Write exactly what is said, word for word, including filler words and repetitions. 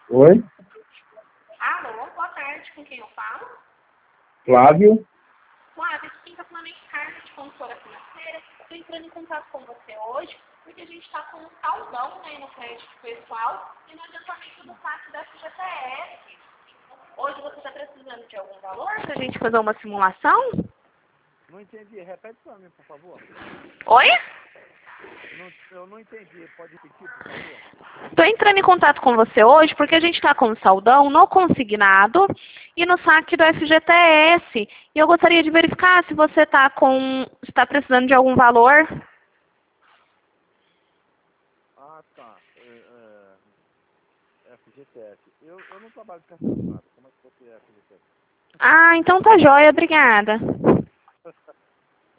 Oi, Alô, boa tarde, com quem eu falo? Flávio. Flávio, quem está falando é Carlos, de consultora financeira. Estou entrando em contato com você hoje, porque a gente está com um saldão, né, no crédito pessoal e no adiantamento do saque da F G T S. Hoje você está precisando de algum valor para a gente fazer uma simulação? Não entendi. Repete para mim, por favor. Oi? Não, eu não entendi. Pode repetir, por favor? Estou entrando em contato com você hoje porque a gente está com um saldão no consignado e no saque do F G T S. E eu gostaria de verificar se você está com, está precisando de algum valor. Ah, tá. É, é, F G T S. Eu, eu não trabalho com essa nada. Como é que você é F G T S? Ah, então tá jóia, obrigada.